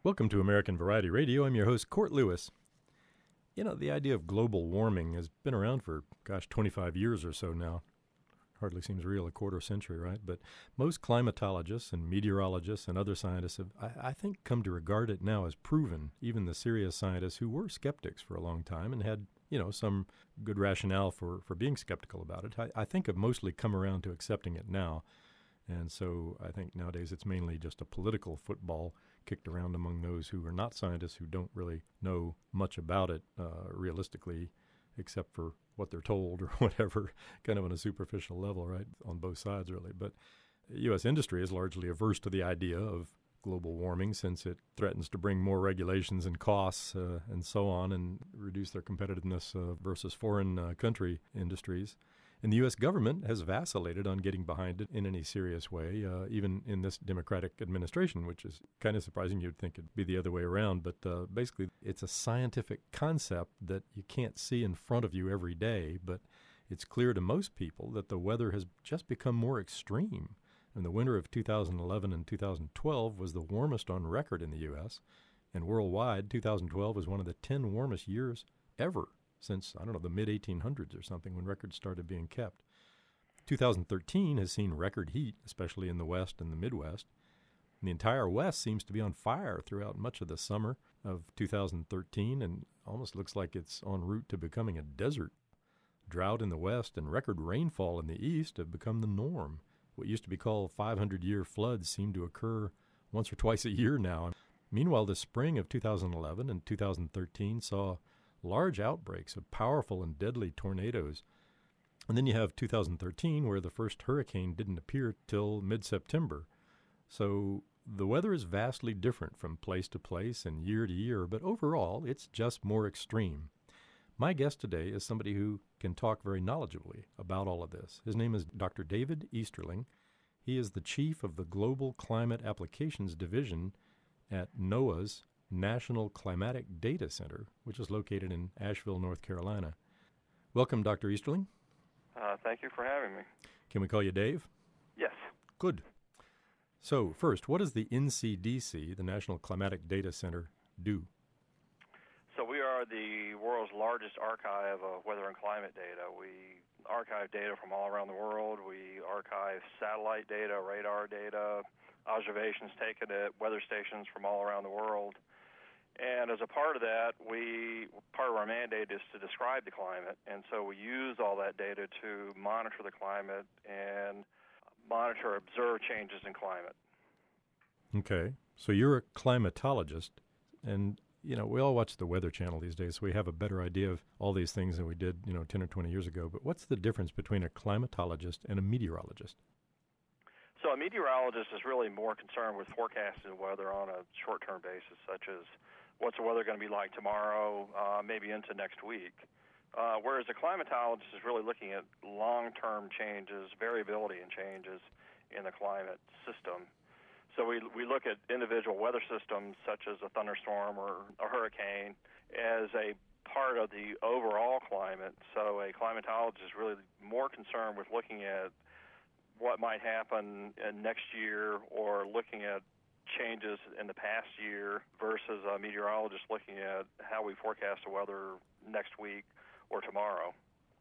Welcome to American Variety Radio. I'm your host, Court Lewis. You know, the idea of global warming has been around for, 25 years or so now. Hardly seems real, a quarter century, right? But most climatologists and meteorologists and other scientists have, I think, come to regard it now as proven. Even the serious scientists who were skeptics for a long time and had, some good rationale for being skeptical about it, I think have mostly come around to accepting it now. And so I think nowadays it's mainly just a political football kicked around among those who are not scientists, who don't really know much about it realistically, except for what they're told or whatever, kind of on a superficial level, right, on both sides really. But U.S. industry is largely averse to the idea of global warming since it threatens to bring more regulations and costs and so on and reduce their competitiveness versus foreign country industries. And the U.S. government has vacillated on getting behind it in any serious way, even in this Democratic administration, which is kind of surprising. You'd think it'd be the other way around. But basically, it's a scientific concept that you can't see in front of you every day. But it's clear to most people that the weather has just become more extreme. And the winter of 2011 and 2012 was the warmest on record in the U.S. And worldwide, 2012 was one of the 10 warmest years ever, since, the mid-1800s or something, when records started being kept. 2013 has seen record heat, especially in the West and the Midwest. And the entire West seems to be on fire throughout much of the summer of 2013 and almost looks like it's en route to becoming a desert. Drought in the West and record rainfall in the East have become the norm. What used to be called 500-year floods seem to occur once or twice a year now. Meanwhile, the spring of 2011 and 2013 saw large outbreaks of powerful and deadly tornadoes. And then you have 2013, where the first hurricane didn't appear till mid-September. So the weather is vastly different from place to place and year to year, but overall, it's just more extreme. My guest today is somebody who can talk very knowledgeably about all of this. His name is Dr. David Easterling. He is the chief of the Global Climate Applications Division at NOAA's National Climatic Data Center, which is located in Asheville, North Carolina. Welcome, Dr. Easterling. Thank you for having me. Can we call you Dave? Yes. Good. So, first, what does the NCDC, the National Climatic Data Center, do? So we are the world's largest archive of weather and climate data. We archive data from all around the world. We archive satellite data, radar data, observations taken at weather stations from all around the world. And as a part of that, part of our mandate is to describe the climate, and so we use all that data to monitor the climate and observe changes in climate. Okay, so you're a climatologist, and we all watch the Weather Channel these days, so we have a better idea of all these things than we did 10 or 20 years ago. But what's the difference between a climatologist and a meteorologist? So a meteorologist is really more concerned with forecasting weather on a short-term basis, such as what's the weather going to be like tomorrow, maybe into next week. Whereas a climatologist is really looking at long-term changes, variability in changes in the climate system. So we look at individual weather systems, such as a thunderstorm or a hurricane, as a part of the overall climate. So a climatologist is really more concerned with looking at what might happen next year or looking at changes in the past year versus a meteorologist looking at how we forecast the weather next week or tomorrow.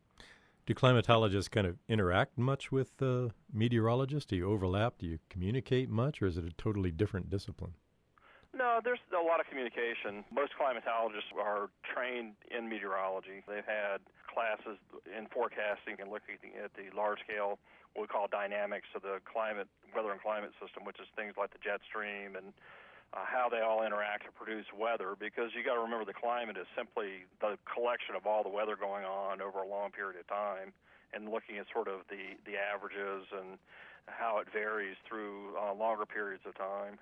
Do climatologists kind of interact much with meteorologists? Do you overlap? Do you communicate much, or is it a totally different discipline? No, there's a lot of communication. Most climatologists are trained in meteorology. They've had classes in forecasting and looking at the large-scale, what we call dynamics of the weather and climate system, which is things like the jet stream and how they all interact to produce weather, because you got to remember the climate is simply the collection of all the weather going on over a long period of time, and looking at sort of the averages and how it varies through longer periods of time.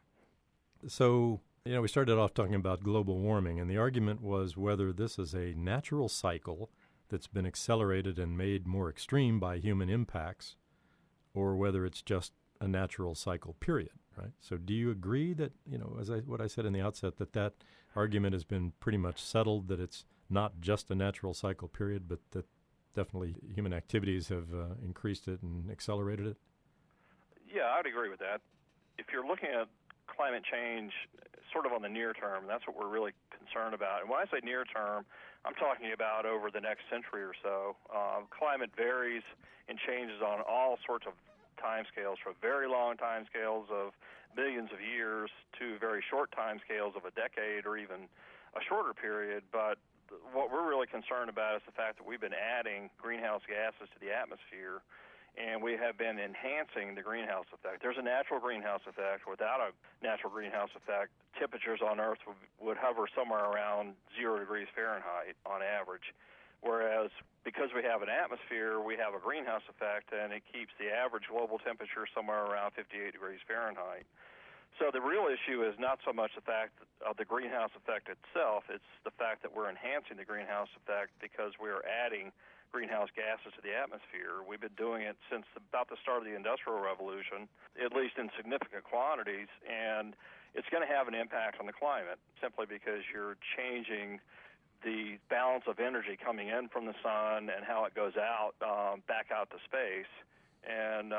So, we started off talking about global warming, and the argument was whether this is a natural cycle that's been accelerated and made more extreme by human impacts, or whether it's just a natural cycle, period, right? So do you agree that, what I said in the outset, that argument has been pretty much settled, that it's not just a natural cycle period, but that definitely human activities have increased it and accelerated it? Yeah, I would agree with that. If you're looking at climate change sort of on the near term. That's what we're really concerned about. And when I say near term, I'm talking about over the next century or so. Climate varies and changes on all sorts of timescales, from very long timescales of millions of years to very short timescales of a decade or even a shorter period. But what we're really concerned about is the fact that we've been adding greenhouse gases to the atmosphere, and we have been enhancing the greenhouse effect. There's a natural greenhouse effect. Without a natural greenhouse effect, temperatures on Earth would hover somewhere around 0 degrees Fahrenheit on average, whereas because we have an atmosphere, we have a greenhouse effect, and it keeps the average global temperature somewhere around 58 degrees Fahrenheit. So the real issue is not so much the fact of the greenhouse effect itself, it's the fact that we're enhancing the greenhouse effect because we're adding greenhouse gases to the atmosphere. We've been doing it since about the start of the Industrial Revolution, at least in significant quantities, and it's going to have an impact on the climate simply because you're changing the balance of energy coming in from the sun and how it goes out, back out to space. And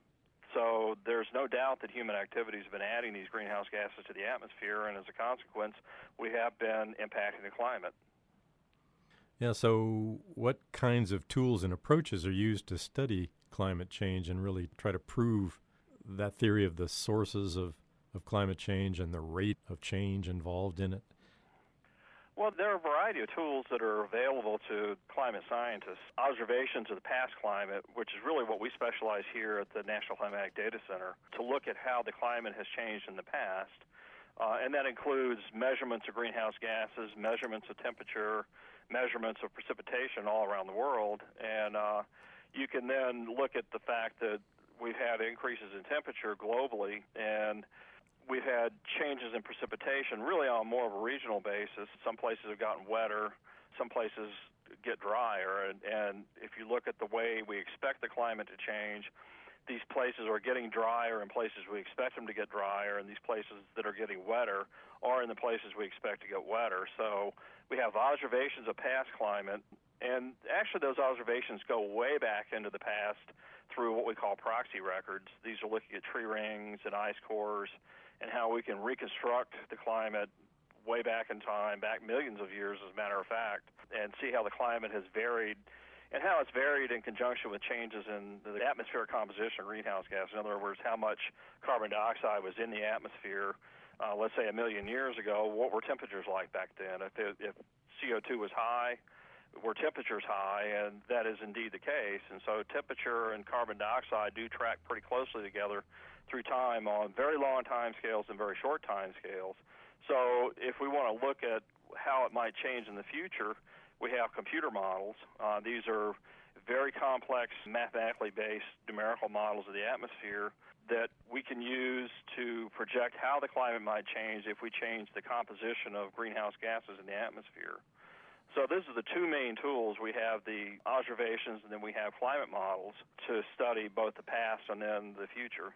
so there's no doubt that human activities have been adding these greenhouse gases to the atmosphere, and as a consequence, we have been impacting the climate. Yeah, so what kinds of tools and approaches are used to study climate change and really try to prove that theory of the sources of climate change and the rate of change involved in it? Well, there are a variety of tools that are available to climate scientists. Observations of the past climate, which is really what we specialize here at the National Climatic Data Center, to look at how the climate has changed in the past. And that includes measurements of greenhouse gases, measurements of temperature, measurements of precipitation all around the world. And you can then look at the fact that we've had increases in temperature globally, and we've had changes in precipitation really on more of a regional basis. Some places have gotten wetter, some places get drier, and if you look at the way we expect the climate to change, these places are getting drier in places we expect them to get drier, and these places that are getting wetter are in the places we expect to get wetter. So we have observations of past climate, and actually those observations go way back into the past through what we call proxy records. These are looking at tree rings and ice cores and how we can reconstruct the climate way back in time, back millions of years as a matter of fact, and see how the climate has varied and how it's varied in conjunction with changes in the atmospheric composition of greenhouse gas. In other words, how much carbon dioxide was in the atmosphere, let's say a million years ago. What were temperatures like back then? If CO2 was high, were temperatures high? And that is indeed the case. And so temperature and carbon dioxide do track pretty closely together through time on very long time scales and very short time scales. So if we want to look at how it might change in the future, we have computer models. These are very complex, mathematically based numerical models of the atmosphere that we can use to project how the climate might change if we change the composition of greenhouse gases in the atmosphere. So these are the two main tools. We have the observations, and then we have climate models to study both the past and then the future.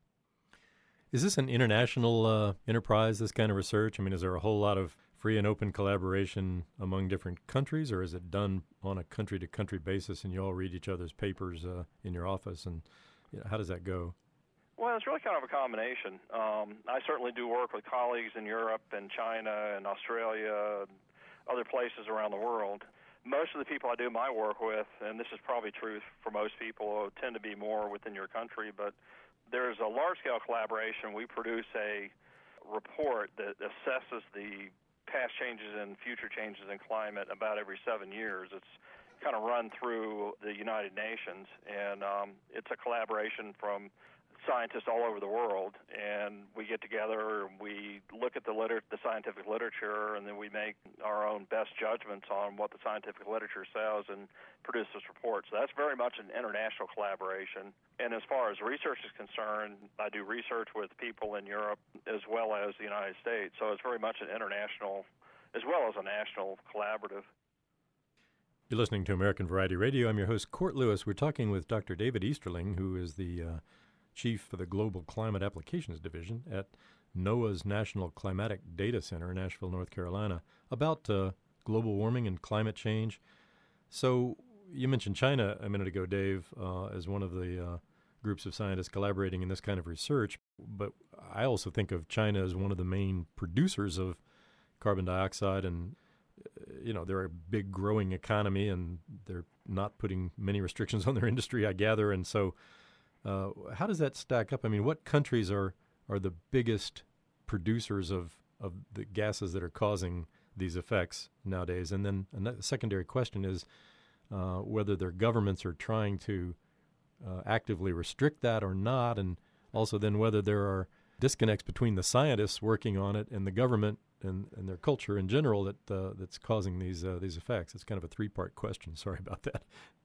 Is this an international enterprise, this kind of research? I mean, is there a whole lot of free and open collaboration among different countries, or is it done on a country-to-country basis and you all read each other's papers in your office? And how does that go? Well, it's really kind of a combination. I certainly do work with colleagues in Europe and China and Australia and other places around the world. Most of the people I do my work with, and this is probably true for most people, tend to be more within your country, but there's a large-scale collaboration. We produce a report that assesses the past changes and future changes in climate about every 7 years. It's kind of run through the United Nations, and it's a collaboration from scientists all over the world, and we get together and we look at the scientific literature, and then we make our own best judgments on what the scientific literature says and produce this report. So that's very much an international collaboration. And as far as research is concerned, I do research with people in Europe as well as the United States. So it's very much an international as well as a national collaborative. You're listening to American Variety Radio. I'm your host, Court Lewis. We're talking with Dr. David Easterling, who is the Chief for the Global Climate Applications Division at NOAA's National Climatic Data Center in Asheville, North Carolina, about global warming and climate change. So you mentioned China a minute ago, Dave, as one of the groups of scientists collaborating in this kind of research. But I also think of China as one of the main producers of carbon dioxide, and they're a big growing economy, and they're not putting many restrictions on their industry, I gather. And so how does that stack up? I mean, what countries are the biggest producers of the gases that are causing these effects nowadays? And then a secondary question is whether their governments are trying to actively restrict that or not, and also then whether there are disconnects between the scientists working on it and the government and their culture in general that's causing these effects. It's kind of a three-part question. Sorry about that.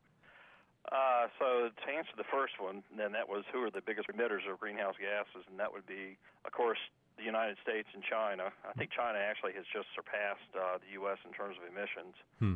So to answer the first one, then that was who are the biggest emitters of greenhouse gases, and that would be, of course, the United States and China. I think China actually has just surpassed the U.S. in terms of emissions,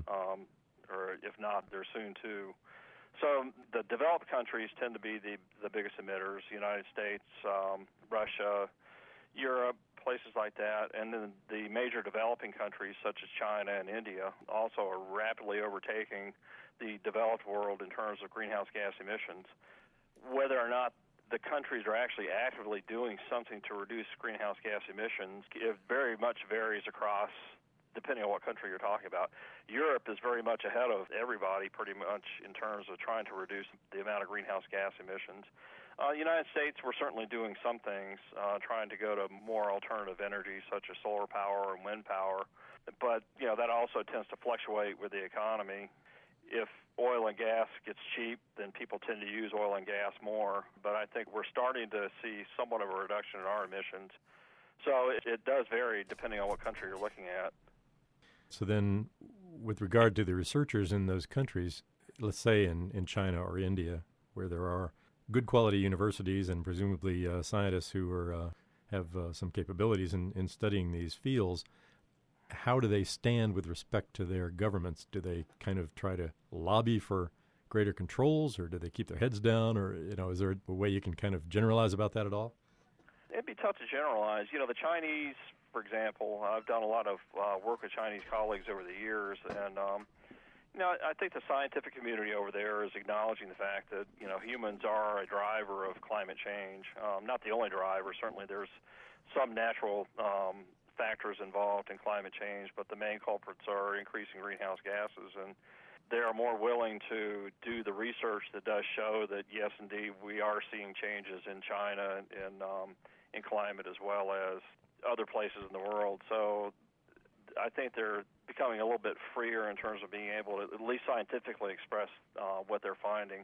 or if not, they're soon too. So the developed countries tend to be the biggest emitters, the United States, Russia, Europe, places like that. And then the major developing countries such as China and India also are rapidly overtaking the developed world in terms of greenhouse gas emissions. Whether or not the countries are actually actively doing something to reduce greenhouse gas emissions, it very much varies across, depending on what country you're talking about. Europe is very much ahead of everybody pretty much in terms of trying to reduce the amount of greenhouse gas emissions. The United States, we're certainly doing some things, trying to go to more alternative energy such as solar power and wind power. But, that also tends to fluctuate with the economy. If oil and gas gets cheap, then people tend to use oil and gas more. But I think we're starting to see somewhat of a reduction in our emissions. So it does vary depending on what country you're looking at. So then, with regard to the researchers in those countries, let's say in China or India, where there are good quality universities and presumably scientists who have some capabilities in studying these fields, how do they stand with respect to their governments? Do they kind of try to lobby for greater controls, or do they keep their heads down, or is there a way you can kind of generalize about that at all? It'd be tough to generalize. The Chinese, for example, I've done a lot of work with Chinese colleagues over the years, and I think the scientific community over there is acknowledging the fact that humans are a driver of climate change. Not the only driver. Certainly, there's some natural factors involved in climate change, but the main culprits are increasing greenhouse gases, and they are more willing to do the research that does show that yes, indeed, we are seeing changes in China and in climate as well as other places in the world. So I think they're becoming a little bit freer in terms of being able to at least scientifically express what they're finding.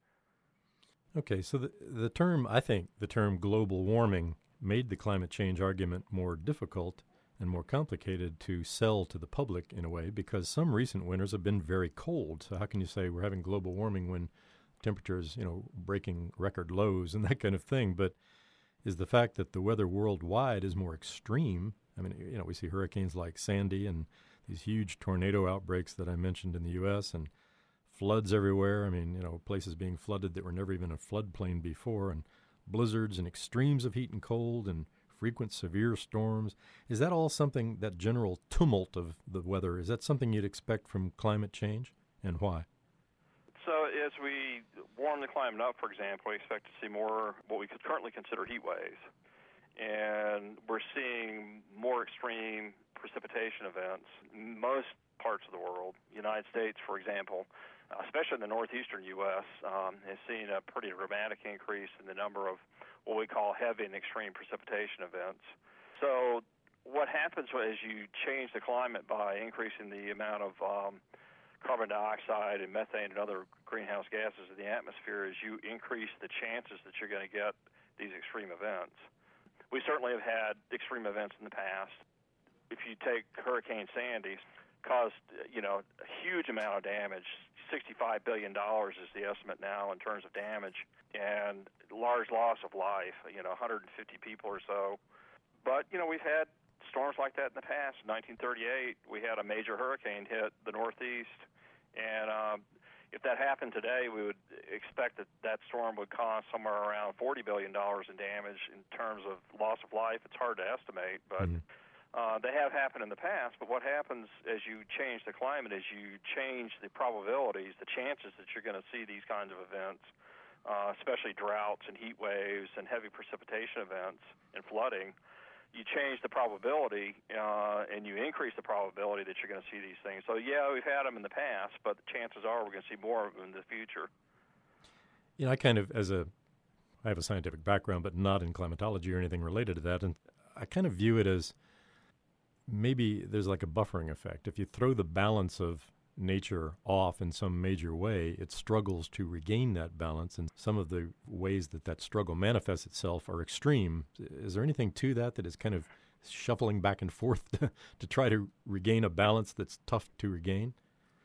Okay, so the term global warming made the climate change argument more difficult and more complicated to sell to the public in a way, because some recent winters have been very cold. So how can you say we're having global warming when temperatures, breaking record lows and that kind of thing? But is the fact that the weather worldwide is more extreme. I mean, we see hurricanes like Sandy and these huge tornado outbreaks that I mentioned in the U.S. and floods everywhere. I mean, places being flooded that were never even a floodplain before, and blizzards and extremes of heat and cold and frequent severe storms. Is that all something, that general tumult of the weather, is that something you'd expect from climate change, and why? So as we warm the climate up, for example, we expect to see more what we could currently consider heat waves. And we're seeing more extreme precipitation events in most parts of the world. United States, for example, especially in the northeastern U.S., has seen a pretty dramatic increase in the number of what we call heavy and extreme precipitation events. So what happens as you change the climate by increasing the amount of carbon dioxide and methane and other greenhouse gases in the atmosphere is you increase the chances that you're going to get these extreme events. We certainly have had extreme events in the past. If you take Hurricane Sandy, caused a huge amount of damage. $65 billion is the estimate now in terms of damage, and large loss of life. 150 people or so. But we've had storms like that in the past. In 1938, we had a major hurricane hit the Northeast, and if that happened today, we would expect that storm would cost somewhere around $40 billion in damage in terms of loss of life. It's hard to estimate, but they have happened in the past. But what happens as you change the climate is you change the probabilities, the chances that you're going to see these kinds of events especially droughts and heat waves and heavy precipitation events and flooding, you change the probability and you increase the probability that you're going to see these things. So, yeah, we've had them in the past, but the chances are we're going to see more of them in the future. You know, I have a scientific background, but not in climatology or anything related to that, and I kind of view it as maybe there's like a buffering effect. If you throw the balance of nature off in some major way, it struggles to regain that balance, and some of the ways that struggle manifests itself are extreme. Is there anything to that is kind of shuffling back and forth to try to regain a balance that's tough to regain?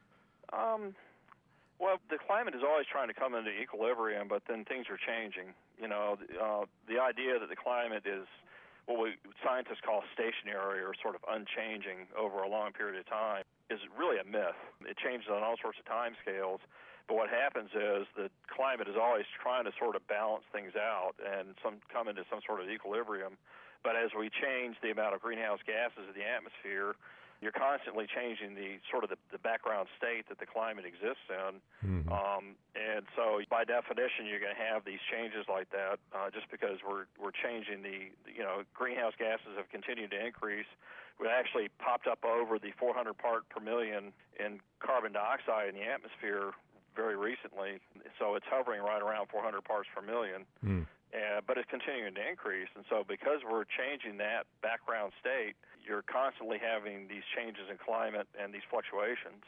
Well, the climate is always trying to come into equilibrium, but then things are changing. You know, the idea that the climate is what scientists call stationary or sort of unchanging over a long period of time is really a myth. It changes on all sorts of time scales, but what happens is the climate is always trying to sort of balance things out and come into some sort of equilibrium. But as we change the amount of greenhouse gases in the atmosphere, you're constantly changing the background state that the climate exists in. Mm-hmm. And so by definition, you're going to have these changes like that just because we're changing greenhouse gases have continued to increase. We actually popped up over the 400 part per million in carbon dioxide in the atmosphere very recently. So it's hovering right around 400 parts per million. Mm. But it's continuing to increase. And so because we're changing that background state, you're constantly having these changes in climate and these fluctuations.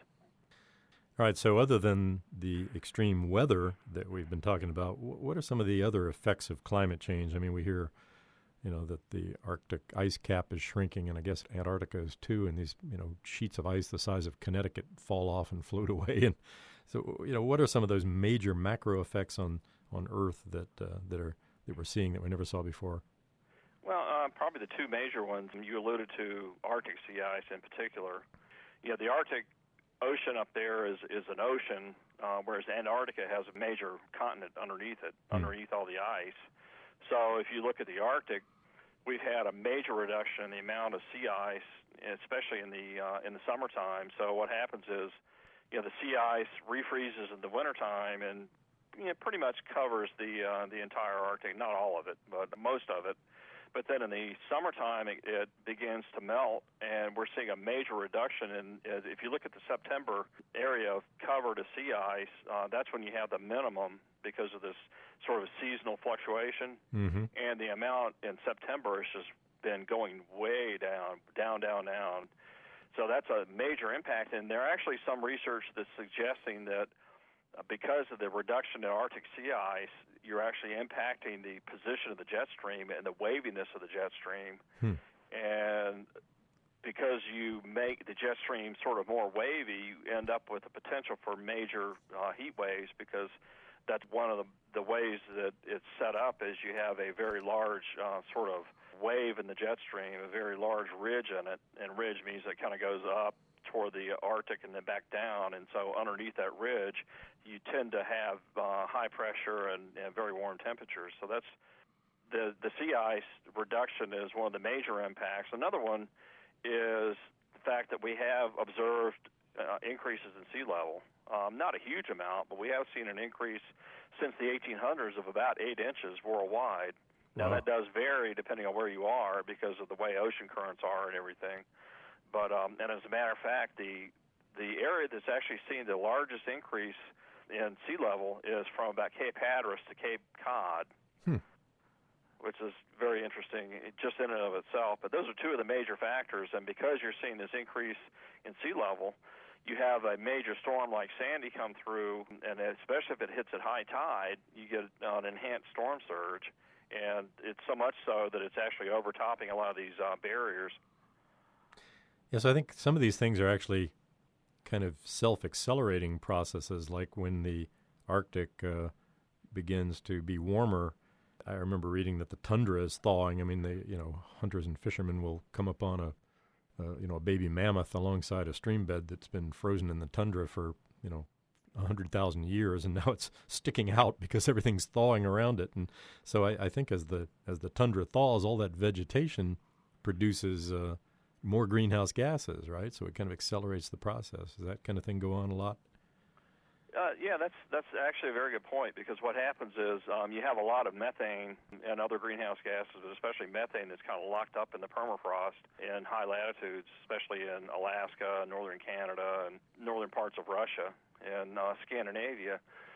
All right, so other than the extreme weather that we've been talking about, what are some of the other effects of climate change? I mean, we hear, that the Arctic ice cap is shrinking, and I guess Antarctica is too, and these, sheets of ice the size of Connecticut fall off and float away. And so, what are some of those major macro effects on Earth that we're seeing that we never saw before? Well, probably the two major ones, and you alluded to Arctic sea ice in particular. The Arctic Ocean up there is an ocean, whereas Antarctica has a major continent underneath it, underneath all the ice. So if you look at the Arctic, we've had a major reduction in the amount of sea ice, especially in the summertime. So what happens is, the sea ice refreezes in the wintertime and pretty much covers the entire Arctic, not all of it, but most of it. But then in the summertime, it begins to melt, and we're seeing a major reduction. And if you look at the September area of cover to sea ice, that's when you have the minimum because of this sort of seasonal fluctuation. Mm-hmm. And the amount in September has just been going way down. So that's a major impact. And there are actually some research that's suggesting that because of the reduction in Arctic sea ice, you're actually impacting the position of the jet stream and the waviness of the jet stream. And because you make the jet stream sort of more wavy, you end up with the potential for major heat waves, because that's one of the ways that it's set up is you have a very large sort of wave in the jet stream, a very large ridge in it, and ridge means it kind of goes up toward the Arctic and then back down, and so underneath that ridge you tend to have high pressure and very warm temperatures. So that's the sea ice reduction is one of the major impacts. Another one is the fact that we have observed increases in sea level. Not a huge amount, but we have seen an increase since the 1800s of about 8 inches worldwide. Now, that does vary depending on where you are because of the way ocean currents are and everything. But and as a matter of fact, the area that's actually seen the largest increase in sea level is from about Cape Hatteras to Cape Cod, which is very interesting just in and of itself. But those are two of the major factors, and because you're seeing this increase in sea level, you have a major storm like Sandy come through, and especially if it hits at high tide, you get an enhanced storm surge, and it's so much so that it's actually overtopping a lot of these barriers. Yes, I think some of these things are actually kind of self-accelerating processes, like when the Arctic begins to be warmer. I remember reading that the tundra is thawing. I mean, hunters and fishermen will come upon a baby mammoth alongside a stream bed that's been frozen in the tundra for 100,000 years, and now it's sticking out because everything's thawing around it. And so I think as the tundra thaws, all that vegetation produces more greenhouse gases, right? So it kind of accelerates the process. Does that kind of thing go on a lot? Yeah, that's actually a very good point, because what happens is you have a lot of methane and other greenhouse gases, but especially methane that's kind of locked up in the permafrost in high latitudes, especially in Alaska, northern Canada, and northern parts of Russia and Scandinavia.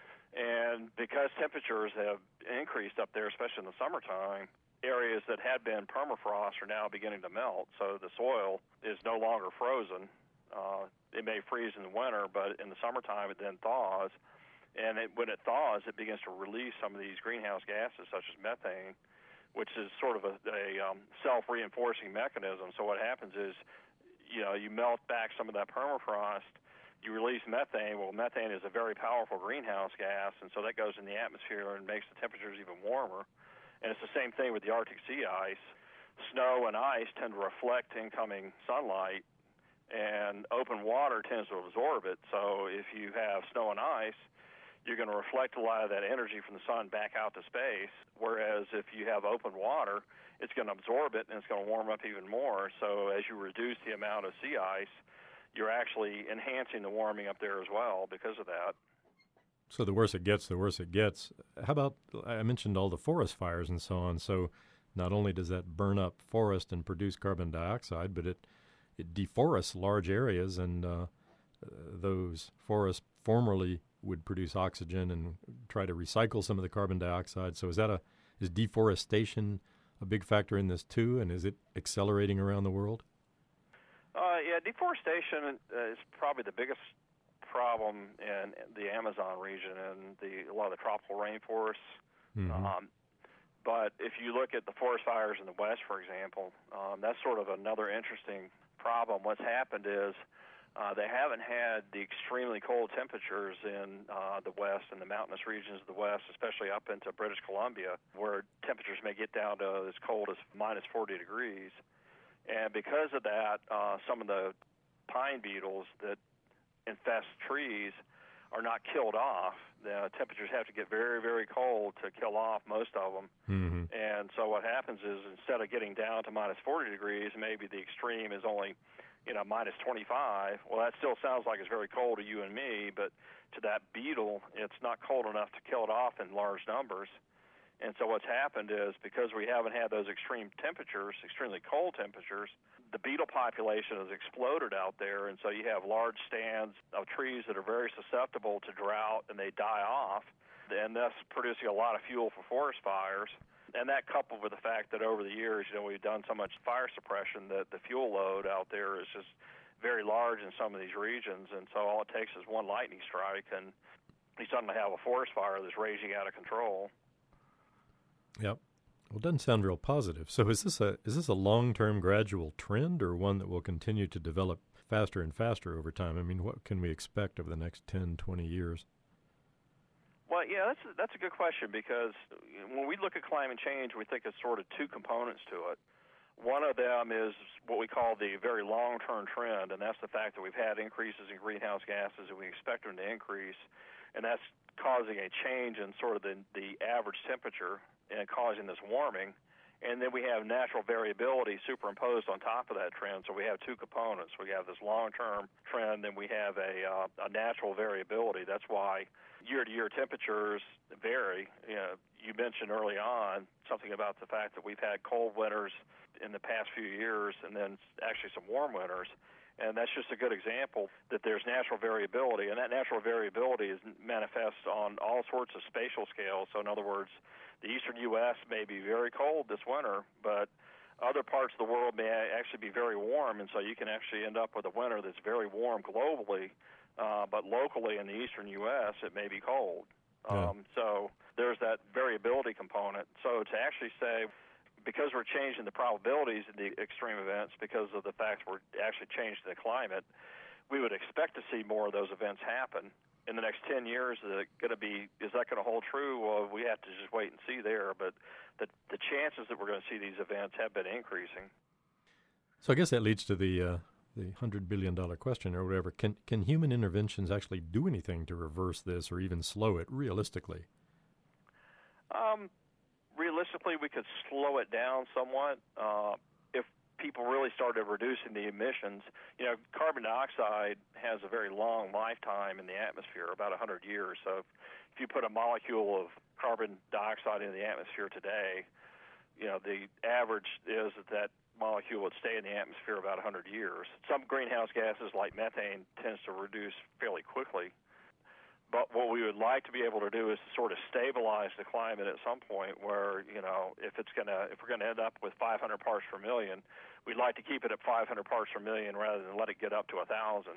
And because temperatures have increased up there, especially in the summertime, areas that had been permafrost are now beginning to melt, so the soil is no longer frozen. It may freeze in the winter, but in the summertime it then thaws. And when it thaws, it begins to release some of these greenhouse gases, such as methane, which is sort of a self-reinforcing mechanism. So what happens is, you melt back some of that permafrost, you release methane. Well, methane is a very powerful greenhouse gas, and so that goes in the atmosphere and makes the temperatures even warmer. And it's the same thing with the Arctic sea ice. Snow and ice tend to reflect incoming sunlight, and open water tends to absorb it. So if you have snow and ice, you're going to reflect a lot of that energy from the sun back out to space, whereas if you have open water, it's going to absorb it and it's going to warm up even more. So as you reduce the amount of sea ice, you're actually enhancing the warming up there as well because of that. So the worse it gets, the worse it gets. How about, I mentioned all the forest fires and so on, so not only does that burn up forest and produce carbon dioxide, but it deforests large areas, and those forests formerly would produce oxygen and try to recycle some of the carbon dioxide. So is deforestation a big factor in this too, and is it accelerating around the world? Yeah, deforestation is probably the biggest problem in the Amazon region and a lot of the tropical rainforests. Mm-hmm. But if you look at the forest fires in the West, for example, that's sort of another interesting problem. What's happened is they haven't had the extremely cold temperatures in the West and the mountainous regions of the West, especially up into British Columbia, where temperatures may get down to as cold as minus 40 degrees. And because of that, some of the pine beetles that infest trees are not killed off. The temperatures have to get very, very cold to kill off most of them. Mm-hmm. And so what happens is, instead of getting down to minus 40 degrees, maybe the extreme is only, minus 25. Well, that still sounds like it's very cold to you and me, but to that beetle, it's not cold enough to kill it off in large numbers. And so what's happened is, because we haven't had those extreme temperatures, extremely cold temperatures, the beetle population has exploded out there, and so you have large stands of trees that are very susceptible to drought, and they die off, and thus producing a lot of fuel for forest fires. And that, coupled with the fact that over the years, we've done so much fire suppression that the fuel load out there is just very large in some of these regions, and so all it takes is one lightning strike, and you suddenly have a forest fire that's raging out of control. Yep. Well, it doesn't sound real positive. So is this a long-term gradual trend, or one that will continue to develop faster and faster over time? I mean, what can we expect over the next 10, 20 years? Well, yeah, that's a good question, because when we look at climate change, we think it's sort of two components to it. One of them is what we call the very long-term trend, and that's the fact that we've had increases in greenhouse gases and we expect them to increase, and that's causing a change in sort of the average temperature and causing this warming. And then we have natural variability superimposed on top of that trend. So we have two components. We have this long-term trend, and we have a natural variability. That's why year-to-year temperatures vary. You mentioned early on something about the fact that we've had cold winters in the past few years, and then actually some warm winters. And that's just a good example that there's natural variability, and that natural variability is manifest on all sorts of spatial scales. So in other words, the eastern U.S. may be very cold this winter, but other parts of the world may actually be very warm, and so you can actually end up with a winter that's very warm globally, but locally in the eastern U.S. it may be cold. Yeah. So there's that variability component. So to actually say, because we're changing the probabilities of the extreme events because of the fact we're actually changing the climate, we would expect to see more of those events happen. In the next 10 years, is that going to hold true? Well, we have to just wait and see there. But the chances that we're going to see these events have been increasing. So I guess that leads to the $100 billion question or whatever. Can human interventions actually do anything to reverse this or even slow it realistically? Realistically, we could slow it down somewhat. If people really started reducing the emissions. Carbon dioxide has a very long lifetime in the atmosphere, about 100 years. So if you put a molecule of carbon dioxide in the atmosphere today, the average is that molecule would stay in the atmosphere about 100 years. Some greenhouse gases, like methane, tends to reduce fairly quickly. But what we would like to be able to do is to sort of stabilize the climate at some point where, if we're gonna end up with 500 parts per million, we'd like to keep it at 500 parts per million rather than let it get up to 1,000.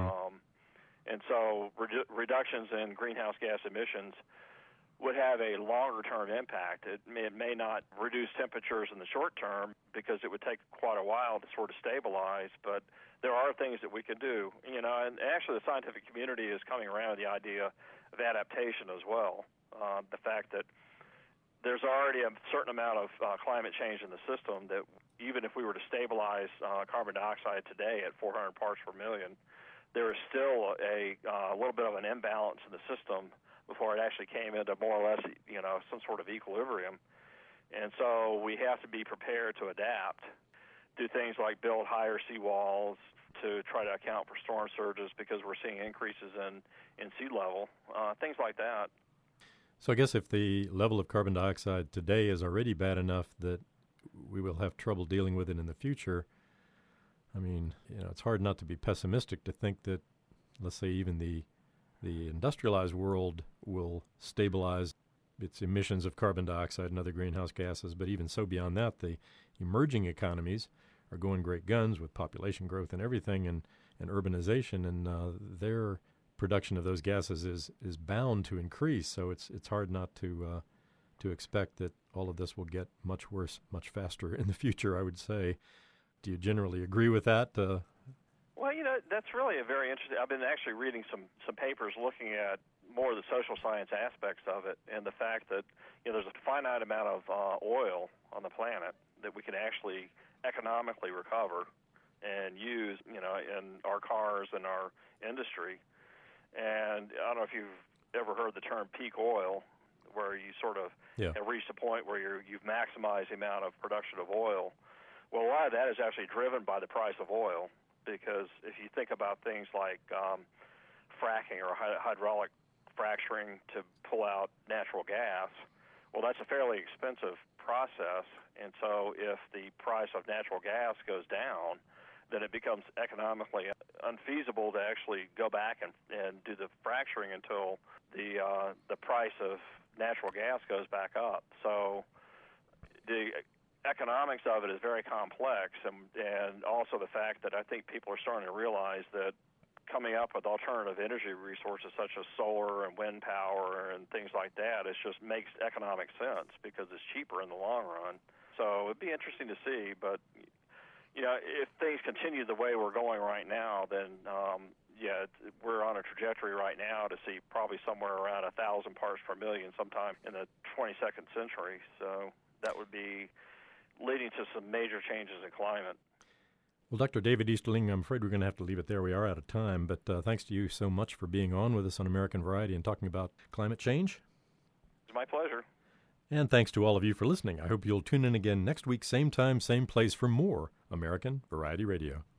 And so reductions in greenhouse gas emissions would have a longer-term impact. It may not reduce temperatures in the short term because it would take quite a while to sort of stabilize, but there are things that we can do. And actually the scientific community is coming around the idea of adaptation as well. The fact that there's already a certain amount of climate change in the system that even if we were to stabilize carbon dioxide today at 400 parts per million, there is still a little bit of an imbalance in the system before it actually came into more or less, some sort of equilibrium. And so we have to be prepared to adapt, do things like build higher seawalls to try to account for storm surges because we're seeing increases in sea level, things like that. So I guess if the level of carbon dioxide today is already bad enough that we will have trouble dealing with it in the future, I mean, it's hard not to be pessimistic to think that, let's say, even the industrialized world will stabilize its emissions of carbon dioxide and other greenhouse gases, but even so beyond that, the emerging economies are going great guns with population growth and everything and urbanization, and their production of those gases is bound to increase. So it's hard not to expect that all of this will get much worse, much faster in the future, I would say. Do you generally agree with that? Well, that's really a very interesting. I've been actually reading some papers looking at more of the social science aspects of it, and the fact that there's a finite amount of oil on the planet that we can actually economically recover and use, in our cars and our industry. And I don't know if you've ever heard the term peak oil, where you sort of have reached a point where you've maximized the amount of production of oil. Well, a lot of that is actually driven by the price of oil, because if you think about things like fracking or hydraulic fracturing to pull out natural gas, well, that's a fairly expensive process. And so if the price of natural gas goes down, then it becomes economically unfeasible to actually go back and do the fracturing until the price of natural gas goes back up. So the economics of it is very complex, and also the fact that I think people are starting to realize that coming up with alternative energy resources such as solar and wind power and things like that, it just makes economic sense because it's cheaper in the long run. So it'd be interesting to see, but if things continue the way we're going right now, then we're on a trajectory right now to see probably somewhere around 1,000 parts per million sometime in the 22nd century. So that would be leading to some major changes in climate. Well, Dr. David Easterling, I'm afraid we're going to have to leave it there. We are out of time, but thanks to you so much for being on with us on American Variety and talking about climate change. It's my pleasure. And thanks to all of you for listening. I hope you'll tune in again next week, same time, same place, for more American Variety Radio.